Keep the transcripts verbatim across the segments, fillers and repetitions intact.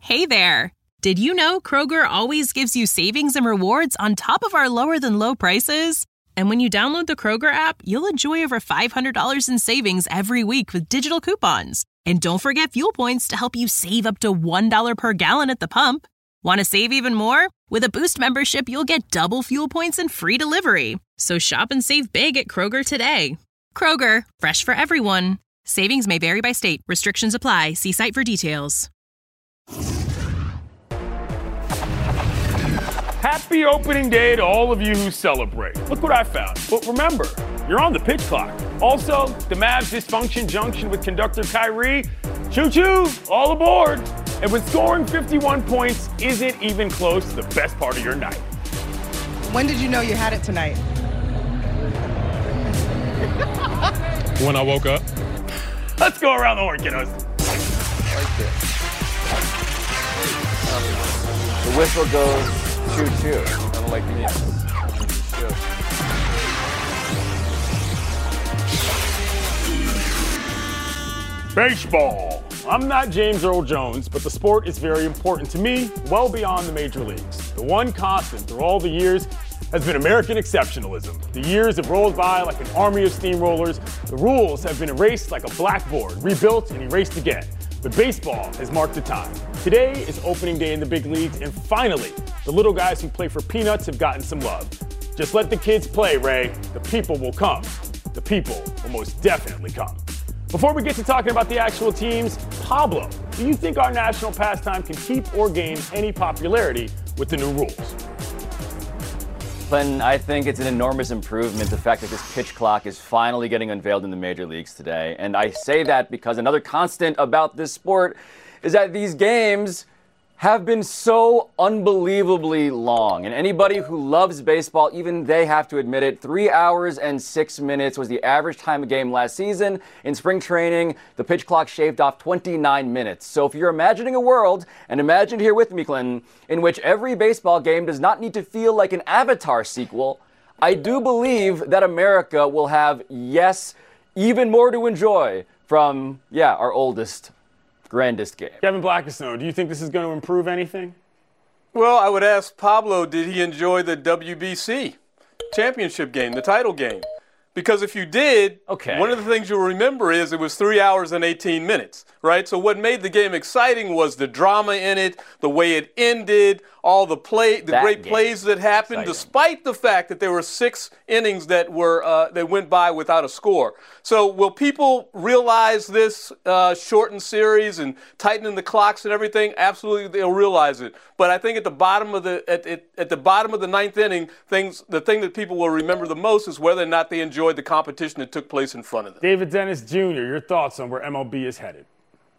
Hey there! Did you know Kroger always gives you savings and rewards on top of our lower-than-low prices? And when you download the Kroger app, you'll enjoy over five hundred dollars in savings every week with digital coupons. And don't forget fuel points to help you save up to one dollar per gallon at the pump. Want to save even more? With a Boost membership, you'll get double fuel points and free delivery. So shop and save big at Kroger today. Kroger, fresh for everyone. Savings may vary by state. Restrictions apply. See site for details. Happy opening day to all of you who celebrate. Look what I found. But remember, you're on the pitch clock. Also, the Mavs dysfunction junction with conductor Kyrie. Choo-choo, all aboard. And when scoring fifty-one points isn't even close to the best part of your night. When did you know you had it tonight? When I woke up. Let's go around the horn, kiddos. The whistle goes choo-choo, unlike the yes. Baseball. I'm not James Earl Jones, but the sport is very important to me, well beyond the major leagues. The one constant through all the years has been American exceptionalism. The years have rolled by like an army of steamrollers. The rules have been erased like a blackboard, rebuilt and erased again. But baseball has marked the time. Today is opening day in the big leagues, and finally, the little guys who play for peanuts have gotten some love. Just let the kids play, Ray. The people will come. The people will most definitely come. Before we get to talking about the actual teams, Pablo, do you think our national pastime can keep or gain any popularity with the new rules? Clinton, I think it's an enormous improvement, the fact that this pitch clock is finally getting unveiled in the major leagues today. And I say that because another constant about this sport is that these games have been so unbelievably long. And anybody who loves baseball, even they have to admit it, three hours and six minutes was the average time of game last season. In spring training, the pitch clock shaved off twenty-nine minutes. So if you're imagining a world, and imagine here with me, Clinton, in which every baseball game does not need to feel like an Avatar sequel, I do believe that America will have, yes, even more to enjoy from, yeah, our oldest grandest game. Kevin Blackisno, do you think this is going to improve anything? Well, I would ask Pablo, did he enjoy the W B C championship game, the title game? Because if you did, okay. One of the things you'll remember is it was three hours and eighteen minutes, right? So what made the game exciting was the drama in it, the way it ended, all the play, the that great plays that happened, exciting. Despite the fact that there were six innings that were uh, that went by without a score. So will people realize this uh, shortened series and tightening the clocks and everything? Absolutely, they'll realize it. But I think at the bottom of the at, at, at the bottom of the ninth inning, things the thing that people will remember the most is whether or not they enjoyed the competition that took place in front of them. David Dennis Junior, your thoughts on where M L B is headed?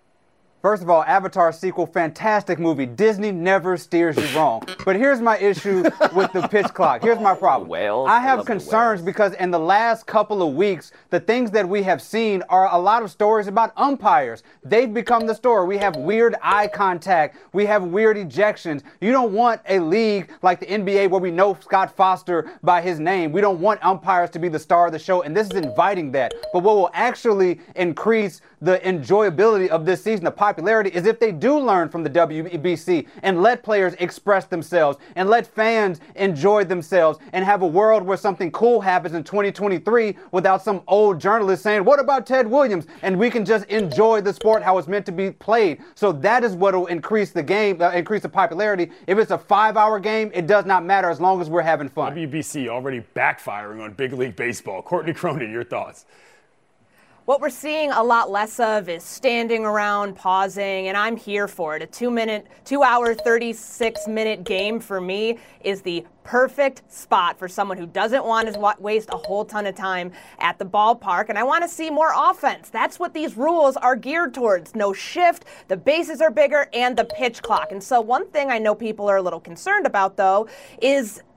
First of all, Avatar sequel, fantastic movie. Disney never steers you wrong. But here's my issue with the pitch clock. Here's my problem. Whales. I have I concerns because in the last couple of weeks, the things that we have seen are a lot of stories about umpires. They've become the story. We have weird eye contact. We have weird ejections. You don't want a league like the N B A where we know Scott Foster by his name. We don't want umpires to be the star of the show, and this is inviting that. But what will actually increase the enjoyability of this season, the popularity, is if they do learn from the W B C and let players express themselves and let fans enjoy themselves and have a world where something cool happens in twenty twenty-three without some old journalist saying, what about Ted Williams? And we can just enjoy the sport how it's meant to be played. So that is what will increase the game, uh, increase the popularity. If it's a five-hour game, it does not matter as long as we're having fun. W B C already backfiring on Big League Baseball. Courtney Cronin, your thoughts? What we're seeing a lot less of is standing around, pausing, and I'm here for it. A two-minute, two-hour, thirty-six-minute game for me is the perfect spot for someone who doesn't want to waste a whole ton of time at the ballpark, and I want to see more offense. That's what these rules are geared towards. No shift, the bases are bigger, and the pitch clock. And so one thing I know people are a little concerned about, though, is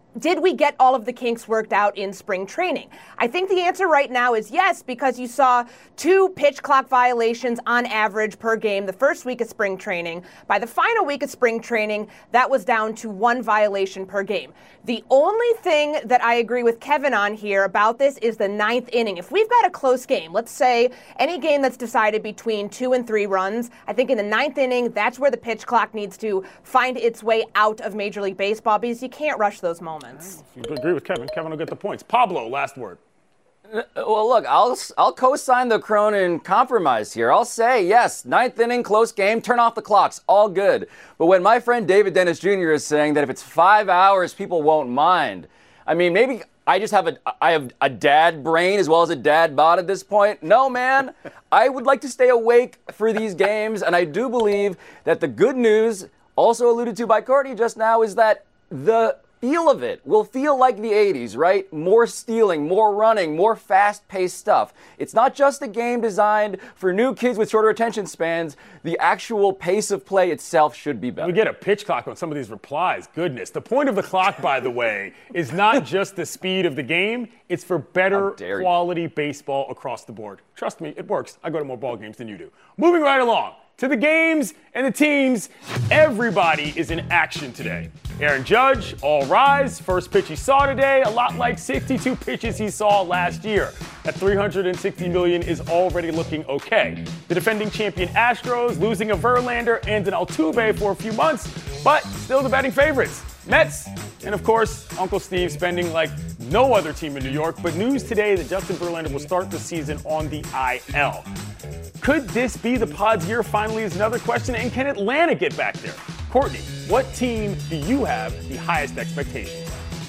did we get all of the kinks worked out in spring training? I think the answer right now is yes, because you saw two pitch clock violations on average per game the first week of spring training. By the final week of spring training, that was down to one violation per game. The only thing that I agree with Kevin on here about this is the ninth inning. If we've got a close game, let's say any game that's decided between two and three runs, I think in the ninth inning, that's where the pitch clock needs to find its way out of Major League Baseball, because you can't rush those moments. You agree with Kevin. Kevin will get the points. Pablo, last word. Well, look, I'll I'll co-sign the Cronin compromise here. I'll say, yes, ninth inning, close game, turn off the clocks, all good. But when my friend David Dennis Junior is saying that if it's five hours, people won't mind, I mean, maybe I just have a I have a dad brain as well as a dad bod at this point. No, man, I would like to stay awake for these games, and I do believe that the good news, also alluded to by Courtney just now, is that the feel of it will feel like the eighties, right? More stealing, more running, more fast-paced stuff. It's not just a game designed for new kids with shorter attention spans. The actual pace of play itself should be better. We get a pitch clock on some of these replies. Goodness. The point of the clock, by the way, is not just the speed of the game. It's for better quality baseball across the board. Trust me, it works. I go to more ball games than you do. Moving right along to the games and the teams. Everybody is in action today. Aaron Judge, all rise. First pitch he saw today, a lot like sixty-two pitches he saw last year. At three hundred sixty million is already looking okay. The defending champion Astros losing a Verlander and an Altuve for a few months, but still the betting favorites. Mets, and of course, Uncle Steve spending like no other team in New York, but news today that Justin Verlander will start the season on the I L. Could this be the Pods' year finally is another question, and can Atlanta get back there? Courtney, what team do you have the highest expectations?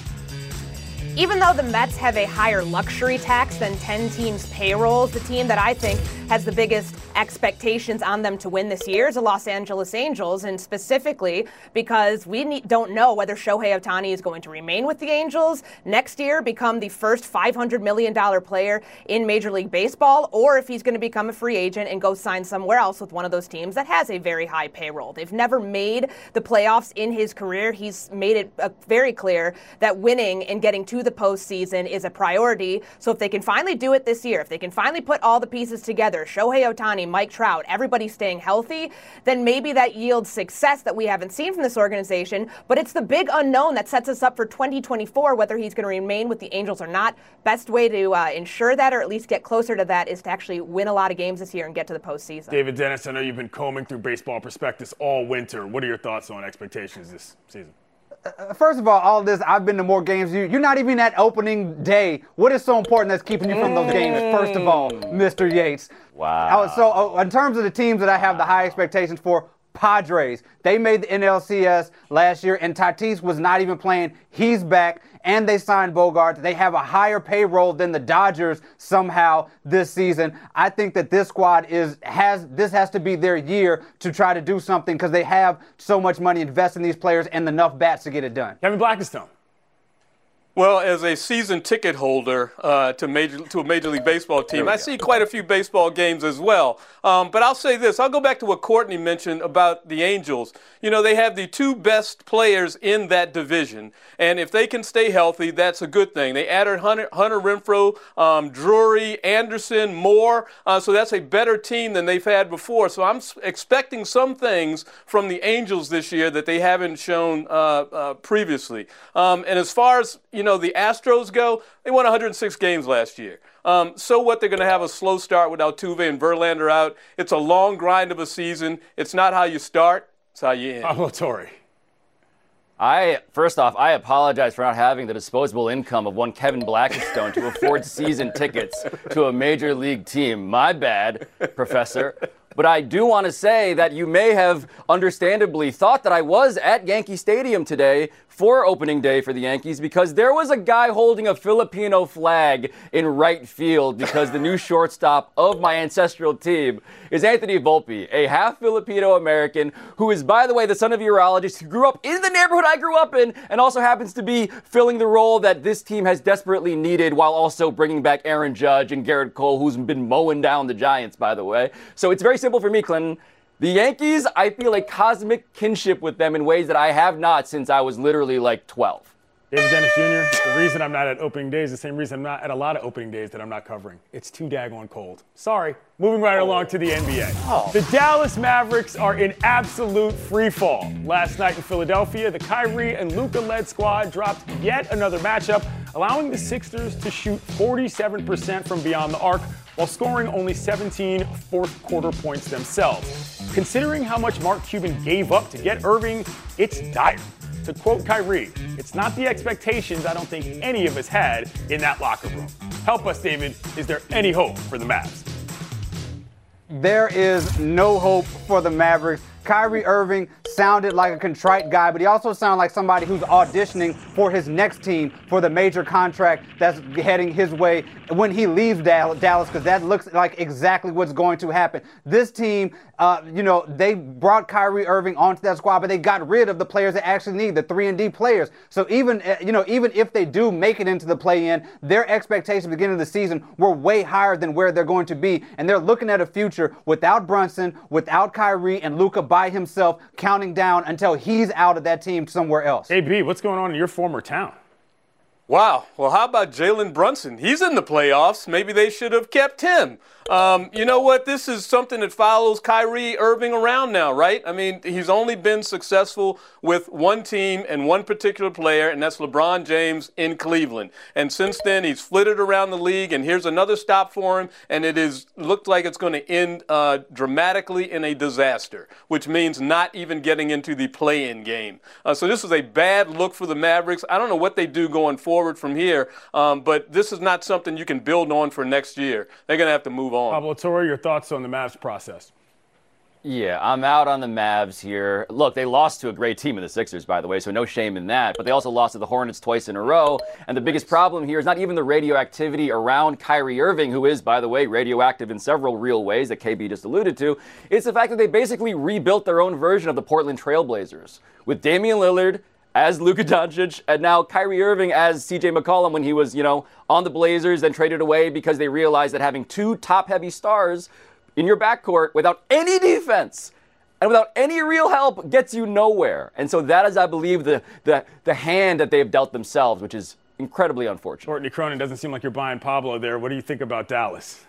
Even though the Mets have a higher luxury tax than ten teams' payrolls, the team that I think has the biggest expectations on them to win this year is the Los Angeles Angels, and specifically because we need, don't know whether Shohei Ohtani is going to remain with the Angels next year, become the first five hundred million dollars player in Major League Baseball, or if he's going to become a free agent and go sign somewhere else with one of those teams that has a very high payroll. They've never made the playoffs in his career. He's made it uh, very clear that winning and getting to the postseason is a priority. So if they can finally do it this year, if they can finally put all the pieces together, Shohei Ohtani, Mike Trout, everybody staying healthy, then maybe that yields success that we haven't seen from this organization. But it's the big unknown that sets us up for twenty twenty-four, whether he's going to remain with the Angels or not. Best way to uh, ensure that, or at least get closer to that, is to actually win a lot of games this year and get to the postseason. David Dennis, I know you've been combing through Baseball Prospectus all winter. What are your thoughts on expectations this season? Uh, first of all, all of this, I've been to more games. You, you're not even at opening day. What is so important that's keeping you from those games? First of all, Mister Yates. Wow. Uh, so uh, in terms of the teams that I have the high expectations for, Padres. They made the N L C S last year, and Tatis was not even playing. He's back, and they signed Bogart. They have a higher payroll than the Dodgers somehow this season. I think that this squad is has this has to be their year to try to do something, because they have so much money invested in these players and enough bats to get it done. Kevin Blackistone. Well, as a season ticket holder uh, to major to a Major League Baseball team, I see quite a few baseball games as well. Um, but I'll say this. I'll go back to what Courtney mentioned about the Angels. You know, they have the two best players in that division. And if they can stay healthy, that's a good thing. They added Hunter, Hunter Renfroe, um, Drury, Anderson, Moore. Uh, so that's a better team than they've had before. So I'm expecting some things from the Angels this year that they haven't shown uh, uh, previously. Um, and as far as, you know, the Astros go, they won one hundred six games last year. Um, so what? They're going to have a slow start with Altuve and Verlander out. It's a long grind of a season. It's not how you start, it's how you end. Pablo Torre. I, first off, I apologize for not having the disposable income of one Kevin Blackistone to afford season tickets to a major league team. My bad, Professor. But I do want to say that you may have understandably thought that I was at Yankee Stadium today for opening day for the Yankees, because there was a guy holding a Filipino flag in right field, because the new shortstop of my ancestral team is Anthony Volpe, a half Filipino American who is, by the way, the son of a urologist who grew up in the neighborhood I grew up in and also happens to be filling the role that this team has desperately needed, while also bringing back Aaron Judge and Garrett Cole, who's been mowing down the Giants, by the way. So it's very simple for me, Clinton. The Yankees, I feel a cosmic kinship with them in ways that I have not since I was literally like twelve. David Dennis Junior, the reason I'm not at opening day is the same reason I'm not at a lot of opening days that I'm not covering. It's too daggone cold. Sorry. Moving right along to the N B A. Oh. The Dallas Mavericks are in absolute free fall. Last night in Philadelphia, the Kyrie and Luka-led squad dropped yet another matchup, allowing the Sixers to shoot forty-seven percent from beyond the arc while scoring only seventeen fourth-quarter points themselves. Considering how much Mark Cuban gave up to get Irving, it's dire. To quote Kyrie, it's not the expectations I don't think any of us had in that locker room. Help us, David. Is there any hope for the Mavs? There is no hope for the Mavericks. Kyrie Irving sounded like a contrite guy, but he also sounded like somebody who's auditioning for his next team for the major contract that's heading his way when he leaves Dallas, because that looks like exactly what's going to happen. This team, uh, you know, they brought Kyrie Irving onto that squad, but they got rid of the players they actually need, the three and D players. So even, uh, you know, even if they do make it into the play-in, their expectations at the beginning of the season were way higher than where they're going to be, and they're looking at a future without Brunson, without Kyrie, and Luka by himself, counting down until he's out of that team somewhere else. A B, what's going on in your former town? Wow. Well, how about Jalen Brunson? He's in the playoffs. Maybe they should have kept him. Um, you know what? This is something that follows Kyrie Irving around now, right? I mean, he's only been successful with one team and one particular player, and that's LeBron James in Cleveland. And since then, he's flitted around the league, and here's another stop for him, and it is looked like it's going to end uh, dramatically in a disaster, which means not even getting into the play-in game. Uh, so this is a bad look for the Mavericks. I don't know what they do going forward from here, um, but this is not something you can build on for next year. They're going to have to move on. Pablo Torre, your thoughts on the Mavs process? Yeah, I'm out on the Mavs here. Look, they lost to a great team in the Sixers, by the way, so no shame in that. But they also lost to the Hornets twice in a row. And the biggest problem here is not even the radioactivity around Kyrie Irving, who is, by the way, radioactive in several real ways that K B just alluded to. It's the fact that they basically rebuilt their own version of the Portland Trailblazers with Damian Lillard as Luka Doncic, and now Kyrie Irving as C J McCollum when he was, you know, on the Blazers, then traded away because they realized that having two top-heavy stars in your backcourt without any defense and without any real help gets you nowhere. And so that is, I believe, the the, the hand that they have dealt themselves, which is incredibly unfortunate. Courtney Cronin, doesn't seem like you're buying Pablo there. What do you think about Dallas?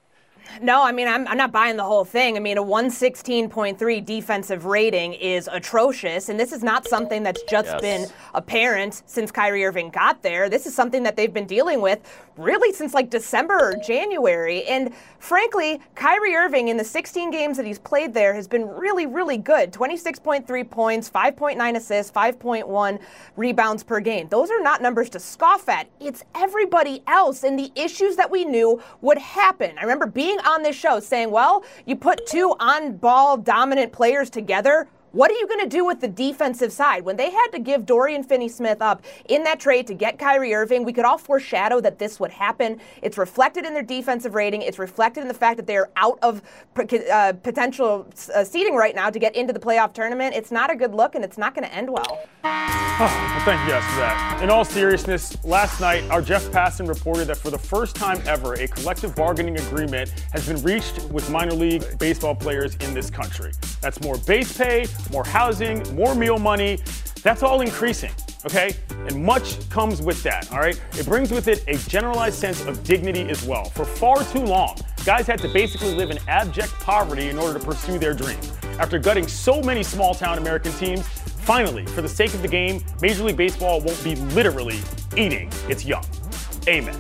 No, I mean, I'm, I'm not buying the whole thing. I mean, a one sixteen point three defensive rating is atrocious, and this is not something that's just yes. been apparent since Kyrie Irving got there. This is something that they've been dealing with really since like December or January. And frankly, Kyrie Irving in the sixteen games that he's played there has been really, really good. twenty-six point three points, five point nine assists, five point one rebounds per game. Those are not numbers to scoff at. It's everybody else and the issues that we knew would happen. I remember being on this show saying, well, you put two on-ball dominant players together, what are you going to do with the defensive side? When they had to give Dorian Finney-Smith up in that trade to get Kyrie Irving, we could all foreshadow that this would happen. It's reflected in their defensive rating. It's reflected in the fact that they're out of uh, potential uh, seeding right now to get into the playoff tournament. It's not a good look, and it's not going to end well. Oh, well, thank you guys for that. In all seriousness, last night, our Jeff Passan reported that for the first time ever, a collective bargaining agreement has been reached with minor league baseball players in this country. That's more base pay, more housing, more meal money. That's all increasing, okay? And much comes with that, all right? It brings with it a generalized sense of dignity as well. For far too long, guys had to basically live in abject poverty in order to pursue their dreams. After gutting so many small-town American teams, finally, for the sake of the game, Major League Baseball won't be literally eating its young. Amen.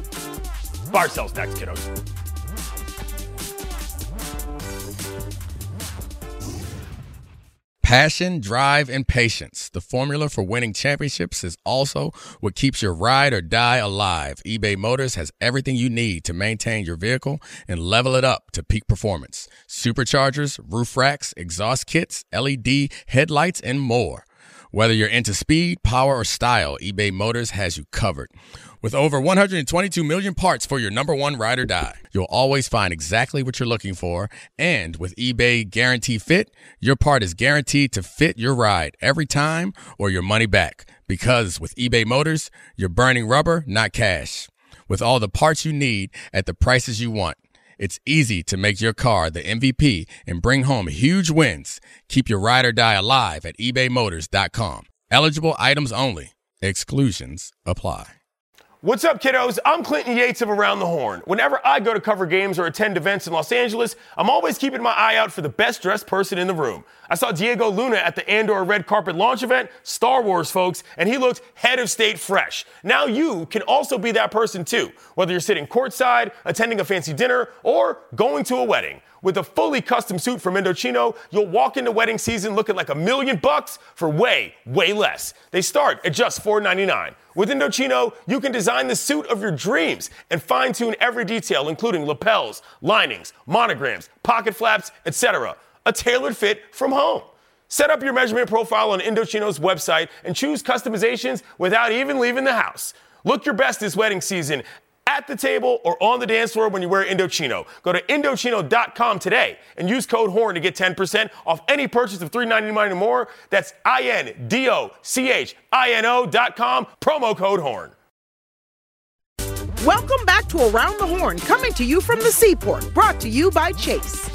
Bar sells next, kiddos. Passion, drive, and patience. The formula for winning championships is also what keeps your ride or die alive. eBay Motors has everything you need to maintain your vehicle and level it up to peak performance. Superchargers, roof racks, exhaust kits, L E D headlights, and more. Whether you're into speed, power, or style, eBay Motors has you covered. With over one hundred twenty-two million parts for your number one ride or die, you'll always find exactly what you're looking for. And with eBay Guarantee Fit, your part is guaranteed to fit your ride every time or your money back. Because with eBay Motors, you're burning rubber, not cash. With all the parts you need at the prices you want, it's easy to make your car the M V P and bring home huge wins. Keep your ride or die alive at ebay motors dot com. Eligible items only. Exclusions apply. What's up, kiddos? I'm Clinton Yates of Around the Horn. Whenever I go to cover games or attend events in Los Angeles, I'm always keeping my eye out for the best-dressed person in the room. I saw Diego Luna at the Andor Red Carpet launch event, Star Wars, folks, and he looked head of state fresh. Now you can also be that person, too, whether you're sitting courtside, attending a fancy dinner, or going to a wedding. With a fully custom suit from Indochino, you'll walk into wedding season looking like a million bucks for way, way less. They start at just four ninety-nine. With Indochino, you can design the suit of your dreams and fine-tune every detail, including lapels, linings, monograms, pocket flaps, et cetera. A tailored fit from home. Set up your measurement profile on Indochino's website and choose customizations without even leaving the house. Look your best this wedding season at the table or on the dance floor when you wear Indochino. Go to Indochino dot com today and use code HORN to get ten percent off any purchase of three ninety-nine or more. That's I N D O C H I N O dot com, promo code HORN. Welcome back to Around the Horn, coming to you from the Seaport, brought to you by Chase.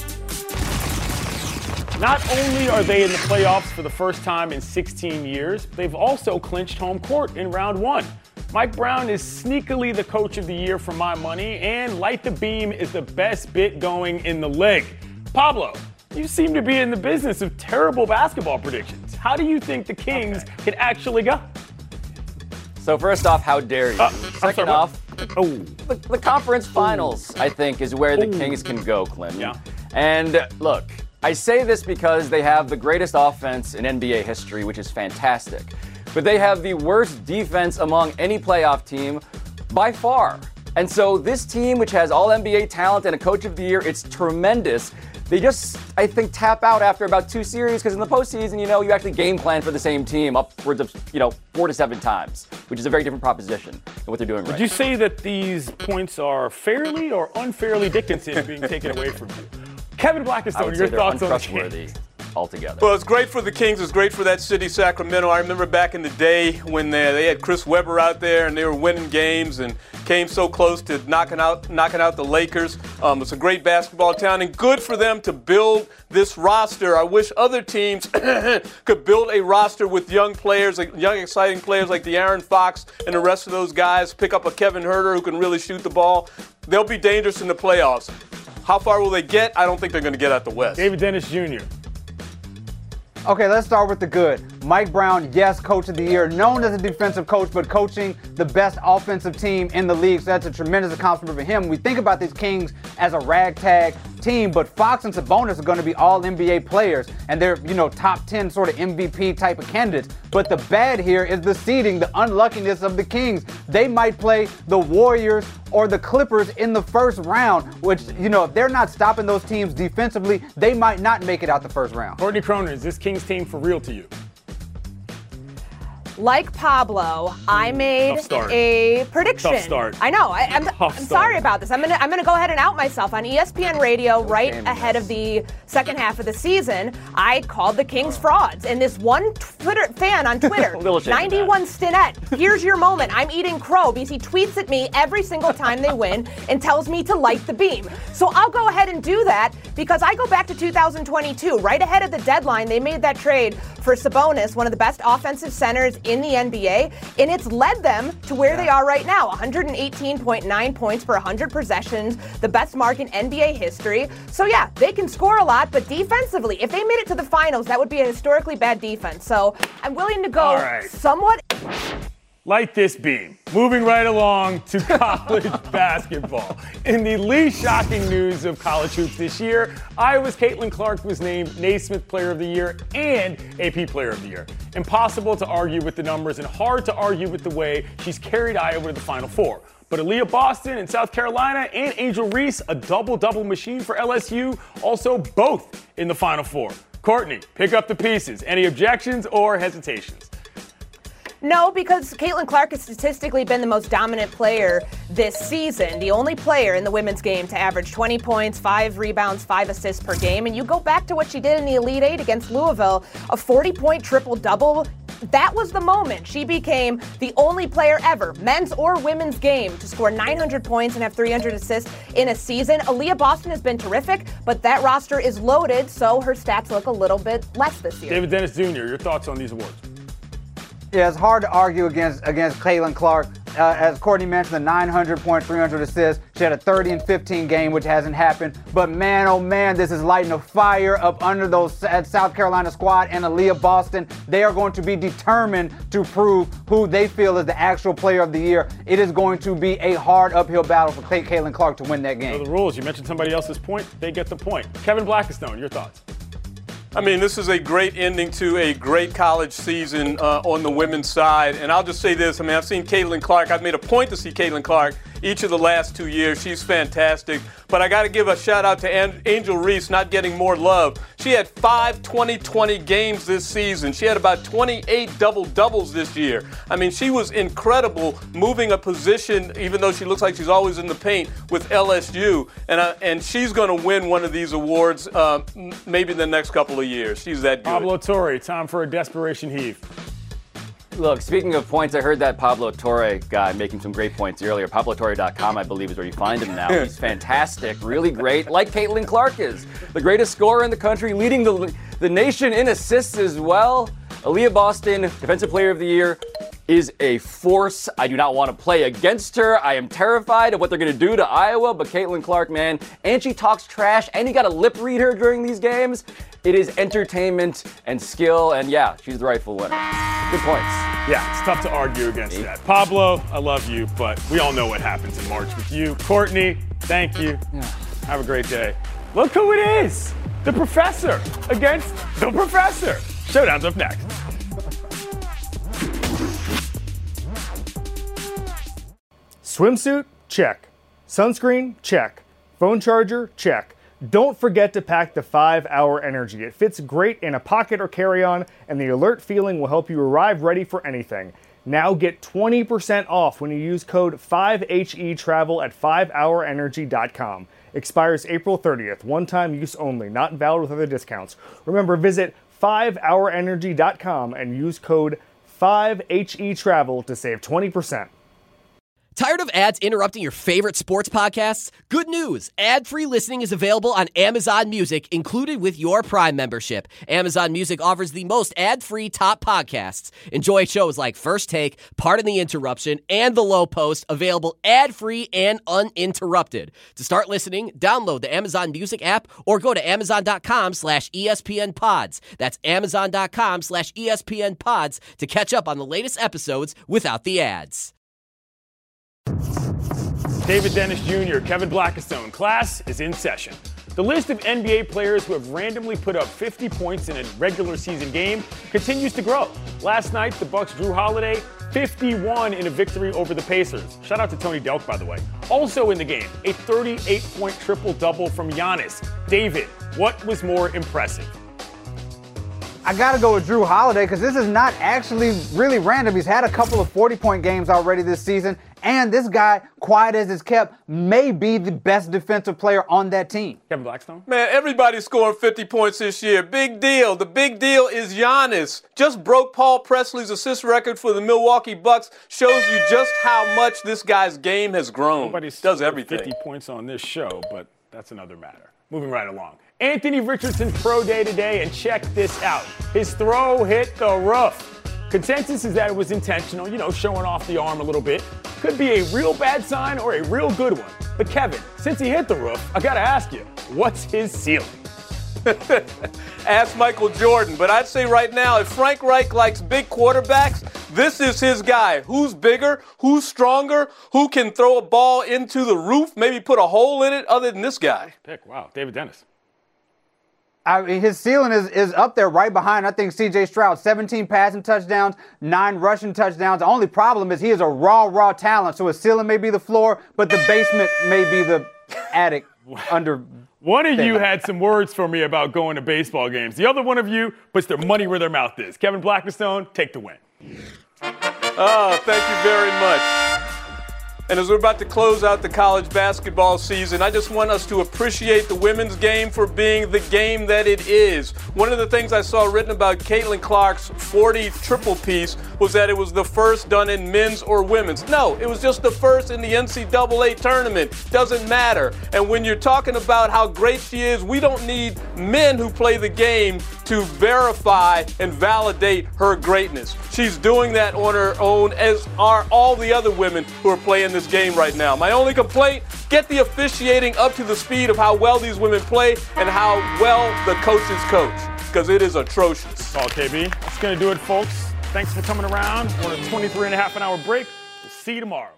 Not only are they in the playoffs for the first time in sixteen years, they've also clinched home court in round one. Mike Brown is sneakily the coach of the year for my money, and Light the Beam is the best bit going in the league. Pablo, you seem to be in the business of terrible basketball predictions. How do you think the Kings okay. can actually go? So first off, how dare you? Uh, Second sorry, off, oh. the, the conference finals, Ooh. I think, is where the Ooh. Kings can go, Clinton. Yeah. And look, I say this because they have the greatest offense in N B A history, which is fantastic. But they have the worst defense among any playoff team by far. And so this team, which has all N B A talent and a coach of the year, it's tremendous. They just, I think, tap out after about two series because in the postseason, you know, you actually game plan for the same team upwards of, you know, four to seven times, which is a very different proposition than what they're doing right now. Would you say that these points are fairly or unfairly Dickinson being taken away from you? Kevin Blackistone, your thoughts on the Kings? Altogether. Well, it's great for the Kings. It's great for that city, Sacramento. I remember back in the day when they, they had Chris Webber out there and they were winning games and came so close to knocking out knocking out the Lakers. Um, it's a great basketball town and good for them to build this roster. I wish other teams could build a roster with young players, like young, exciting players like De'Aaron Fox and the rest of those guys. Pick up a Kevin Huerter who can really shoot the ball. They'll be dangerous in the playoffs. How far will they get? I don't think they're going to get out the West. David Dennis Junior Okay, let's start with the good. Mike Brown, yes, coach of the year, known as a defensive coach, but coaching the best offensive team in the league. So that's a tremendous accomplishment for him. We think about these Kings as a ragtag team, but Fox and Sabonis are going to be all N B A players, and they're, you know, top ten sort of M V P type of candidates. But the bad here is the seeding, the unluckiness of the Kings. They might play the Warriors or the Clippers in the first round, which, you know, if they're not stopping those teams defensively, they might not make it out the first round. Courtney Cronin, is this Kings team for real to you? Like Pablo, I made a prediction. Tough start. I know. I, I'm, I'm sorry about this. I'm gonna I'm gonna go ahead and out myself on E S P N Radio right ahead of the second half of the season. I called the Kings frauds, and this one Twitter fan on Twitter, ninety-one Stinnett, here's your moment. I'm eating crow because he tweets at me every single time they win and tells me to light the beam. So I'll go ahead and do that because I go back to two thousand twenty-two, right ahead of the deadline. They made that trade for Sabonis, one of the best offensive centers in the N B A, and it's led them to where they are right now, one hundred eighteen point nine points per one hundred possessions, the best mark in N B A history. So yeah, they can score a lot, but defensively, if they made it to the finals, that would be a historically bad defense. So I'm willing to go right. somewhat. Light this beam. Moving right along to college basketball. In the least shocking news of college hoops this year, Iowa's Caitlin Clark was named Naismith Player of the Year and A P Player of the Year. Impossible to argue with the numbers and hard to argue with the way she's carried Iowa to the Final Four. But Aaliyah Boston in South Carolina and Angel Reese, a double-double machine for L S U, also both in the Final Four. Courtney, pick up the pieces. Any objections or hesitations? No, because Caitlin Clark has statistically been the most dominant player this season, the only player in the women's game to average twenty points, five rebounds, five assists per game. And you go back to what she did in the Elite Eight against Louisville, a forty-point triple-double. That was the moment she became the only player ever, men's or women's game, to score nine hundred points and have three hundred assists in a season. Aaliyah Boston has been terrific, but that roster is loaded, so her stats look a little bit less this year. David Dennis Junior, your thoughts on these awards? Yeah, it's hard to argue against against Caitlin Clark. Uh, as Courtney mentioned, the nine hundred point, three hundred assists. She had a thirty and fifteen game, which hasn't happened. But man, oh man, this is lighting a fire up under those South Carolina squad and Aaliyah Boston. They are going to be determined to prove who they feel is the actual player of the year. It is going to be a hard uphill battle for Caitlin Clark to win that game. So the rules, you mentioned somebody else's point, they get the point. Kevin Blackistone, your thoughts? I mean, this is a great ending to a great college season uh, on the women's side. And I'll just say this. I mean, I've seen Caitlin Clark. I've made a point to see Caitlin Clark each of the last two years. She's fantastic. But I got to give a shout out to An- Angel Reese not getting more love. She had five twenty twenty games this season. She had about twenty-eight double-doubles this year. I mean, she was incredible moving a position, even though she looks like she's always in the paint, with L S U. And, uh, and she's going to win one of these awards uh, maybe in the next couple of years. She's that good. Pablo Torre, time for a desperation heave. Look, speaking of points, I heard that Pablo Torre guy making some great points earlier. Pablo Torre dot com, I believe, is where you find him now. He's fantastic, really great, like Caitlin Clark is. The greatest scorer in the country, leading the, the nation in assists as well. Aaliyah Boston, Defensive Player of the Year, is a force. I do not want to play against her. I am terrified of what they're going to do to Iowa, but Caitlin Clark, man, and she talks trash, and you got to lip read her during these games. It is entertainment and skill, and yeah, she's the rightful winner. Good points. Yeah, it's tough to argue against See? that. Pablo, I love you, but we all know what happens in March with you. Courtney, thank you. Yeah. Have a great day. Look who it is. The professor against the professor. Showdown's up next. Swimsuit? Check. Sunscreen? Check. Phone charger? Check. Don't forget to pack the five hour Energy. It fits great in a pocket or carry-on, and the alert feeling will help you arrive ready for anything. Now get twenty percent off when you use code five H E travel at five hour energy dot com. Expires April thirtieth. One-time use only. Not valid with other discounts. Remember, visit five hour energy dot com and use code five H E travel to save twenty percent. Tired of ads interrupting your favorite sports podcasts? Good news! Ad-free listening is available on Amazon Music, included with your Prime membership. Amazon Music offers the most ad-free top podcasts. Enjoy shows like First Take, Pardon the Interruption, and The Low Post, available ad-free and uninterrupted. To start listening, download the Amazon Music app or go to amazon.com slash ESPN pods. That's amazon.com slash ESPN pods to catch up on the latest episodes without the ads. David Dennis Junior, Kevin Blackistone, class is in session. The list of N B A players who have randomly put up fifty points in a regular season game continues to grow. Last night, the Bucks' Jrue Holiday, fifty-one in a victory over the Pacers. Shout out to Tony Delk, by the way. Also in the game, a thirty-eight point triple-double from Giannis. David, what was more impressive? I got to go with Jrue Holiday because this is not actually really random. He's had a couple of forty-point games already this season, and this guy, quiet as it's kept, may be the best defensive player on that team. Kevin Blackistone? Man, everybody's scoring fifty points this year. Big deal. The big deal is Giannis. Just broke Paul Presley's assist record for the Milwaukee Bucks. Shows you just how much this guy's game has grown. Nobody does everything. fifty points on this show, but that's another matter. Moving right along. Anthony Richardson's pro day today, and check this out. His throw hit the roof. Consensus is that it was intentional, you know, showing off the arm a little bit. Could be a real bad sign or a real good one. But Kevin, since he hit the roof, I gotta ask you, what's his ceiling? Ask Michael Jordan. But I'd say right now, if Frank Reich likes big quarterbacks, this is his guy. Who's bigger? Who's stronger? Who can throw a ball into the roof, maybe put a hole in it, other than this guy? Pick, wow, David Dennis. I mean, his ceiling is, is up there right behind, I think, C J Stroud. seventeen passing touchdowns, nine rushing touchdowns. The only problem is he is a raw, raw talent. So his ceiling may be the floor, but the basement may be the attic under. One of thing. you had some words for me about going to baseball games. The other one of you puts their money where their mouth is. Kevin Blackistone, take the win. Oh, thank you very much. And as we're about to close out the college basketball season, I just want us to appreciate the women's game for being the game that it is. One of the things I saw written about Caitlin Clark's forty triple piece was that it was the first done in men's or women's. No, it was just the first in the N C double A tournament. Doesn't matter. And when you're talking about how great she is, we don't need men who play the game to verify and validate her greatness. She's doing that on her own, as are all the other women who are playing this game right now. My only complaint, get the officiating up to the speed of how well these women play and how well the coaches coach, because it is atrocious. All K B. That's going to do it, folks. Thanks for coming around. We're on a twenty-three and a half an hour break. We'll see you tomorrow.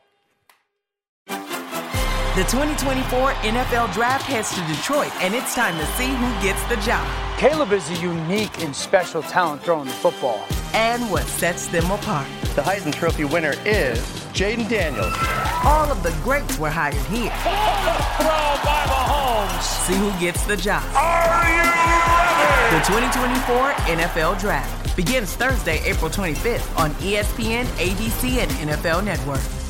The twenty twenty-four N F L Draft heads to Detroit, and it's time to see who gets the job. Caleb is a unique and special talent throwing the football. And what sets them apart. The Heisman Trophy winner is Jaden Daniels. All of the greats were hired here. Throw by Mahomes. See who gets the job. Are you ready? The twenty twenty-four N F L Draft begins Thursday, April twenty-fifth on E S P N, A B C, and N F L Network.